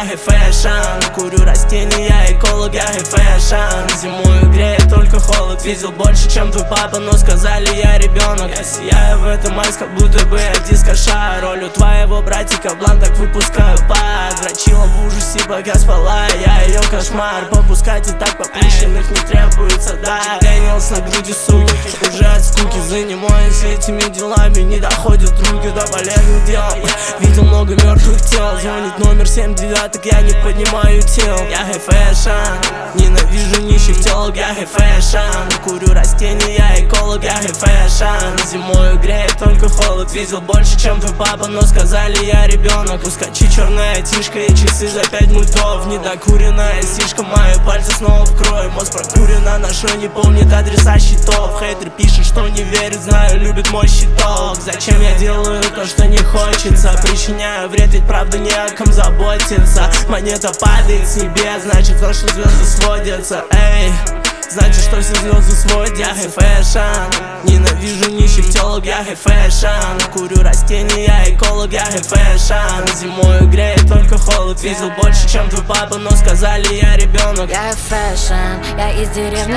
я high fashion. Курю растения, я эколог, я high fashion. Зимою греет только холод. Видел больше, чем твой папа, но сказали, я ребенок. Я сияю в этом айс, как будто бы я дискошар. Роль у твоего братика, блан так выпускаю пар. Дрочила в ужасе, пока спала, я ее кошмар. Попускать и так попущенных не требуется, да. Дэниелс на груди суки, уже от скуки. Занимаюсь этими делами, не доходят руки до полезных дел. Видел много мертвых тел, звонит номер 7 девяток, я не поднимаю тел. Я high fashion, ненавижу нищих телок, я high fashion. Курю растения, я эколог, я high fashion. Зимою греет только холод. Видел больше, чем твой папа, но сказали, я ребенок. Ускочи, черная тишка и часы за 5 мультов. Недокуренная сишка, мои пальцы снова в крови. Мозг прокурена, на шо не помнит адреса счетов. Хейтер пишет, что не верит, знаю, любит мой щиток. Зачем я делаю то, что не хочется? Причиняю вред, ведь правда не о ком заботиться. Монета падает с небес, значит то, что звезды сводятся. Эй, значит, что все звезды сводят. Я high fashion, ненавижу нищих телок, я high fashion. Курю растения, я эколог, я high fashion. Зимою греет только холод. Видел больше, чем твой папа, но сказали, я ребенок. Я high fashion, я из деревни.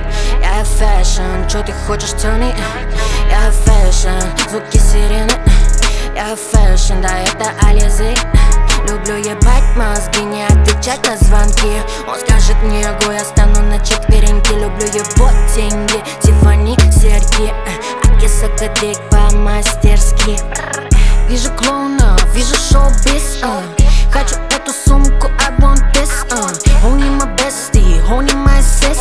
Я high fashion, чё ты хочешь, tell me? Я high fashion, звуки сирены. Я high fashion, да это Ализы. Люблю ебать мозги, не отвечать на звонки. Он скажет мне го, я стану на четвереньки. Люблю его деньги, Тиффани, серьги, а киса кадык по-мастерски. Вижу клоунов, вижу шоу-биз, хочу эту сумку, I want this, Only my bestie, only my sis,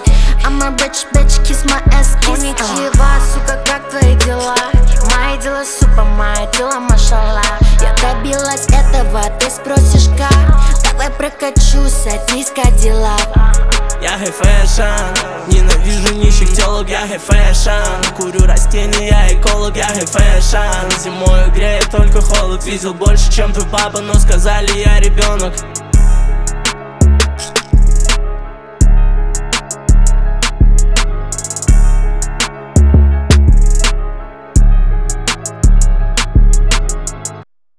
I'm a rich bitch, kiss my ass, kiss, Коничева, сука, как твои дела? Мои дела супа, мои дела машалла. Я добилась этого, ты спросишь как? Давай прокачусь, садись, Кадиллак. Я high fashion, ненавижу нищих телок, я high fashion. Курю растения, я эколог, я high fashion. Зимою греет только холод. Видел больше, чем твой папа, но сказали, я ребенок.